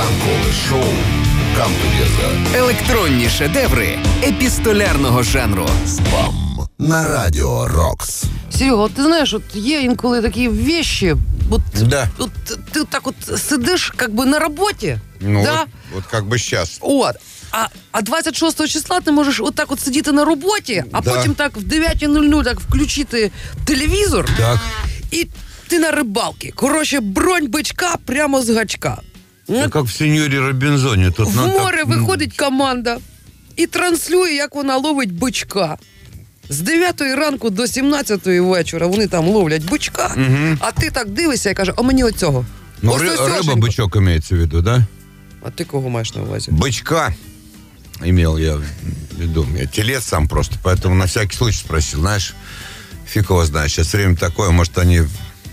Ранкове шоу «Come Together». Електронні шедеври епістолярного жанру. Спам на Радіо Рокс. Серега, от ти знаєш, от є інколи такі вещи, от, Да. от ти так от сидиш, как бы на роботі, Ну, да? вот как бы сейчас. От. А 26 числа ти можеш отак от сидіти на роботі, а Да. потім так в 9:00 так включити телевізор, Так. і ти на рибалці. Коротше, бронь бичка прямо з гачка. Это как в «Сеньоре Робинзоне». Тут В море виходить команда і транслює, як вона ловить бичка. З 9 ранку до 17 вечора вони там ловлять бичка, а ти так дивишся і кажеш, а мені оцього. Ну, Ось рыба, осьошенько. бычок имеется в виду, да? А ти кого маєш на увазі? Бычка имел я в виду. Я телец сам просто, поэтому на всякий случай спросил. Знаешь, фиг его знает. Сейчас время такое, может, они...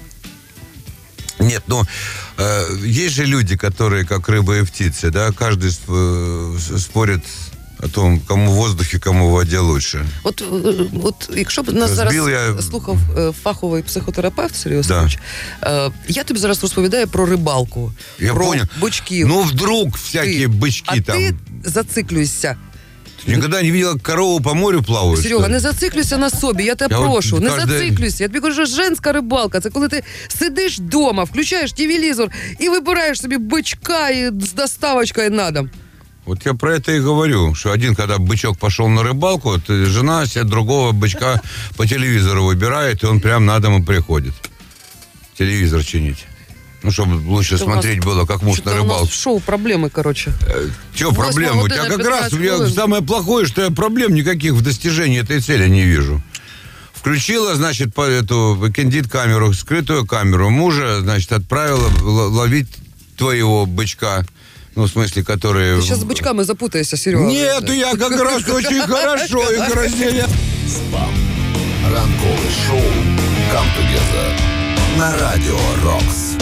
Нет, ну, есть же люди, которые, как рыбы и птицы, да, каждый спорит о том, кому в воздухе, кому в воде лучше. От якщо б нас Збив зараз слухав фаховий психотерапевт Сергій Осипович, я тобі зараз розповідаю про рибалку, Я про понял. бичків. Ну, вдруг всякие бычки а там. ти зациклюйся. Ты никогда не видел, как корову по морю плавают? Серега, что ли? не зациклюйся на собі, я тебе Я от прошу, не кожне- зациклюйся. Я тобі кажу, женська рибалка, це коли ти сидиш вдома, включаєш телевізор і вибираєш собі бичка і з доставочкою на дом. Вот я про это и говорю, что один, когда бычок пошел на рыбалку, то жена себе другого бычка по телевизору выбирает, и он прям на дом и приходит. Телевизор чинить. Ну, чтобы лучше Это у нас смотреть было, как муж на Что-то у нас рыбалку. в шоу проблемы, короче. Чего проблем? У тебя 8:15 как раз хвилин. самое плохое, что я проблем никаких в достижении этой цели не вижу. Включила, значит, по эту кандид-камеру, скрытую камеру мужа, значит, отправила ловить твоего бычка. Ну, в смысле, которые... Ты сейчас с бычками запутаешься, Серега. Нет, я как раз очень хорошо их разделяю. Спам. Ранкове шоу «Come Together» на Радіо Рокс.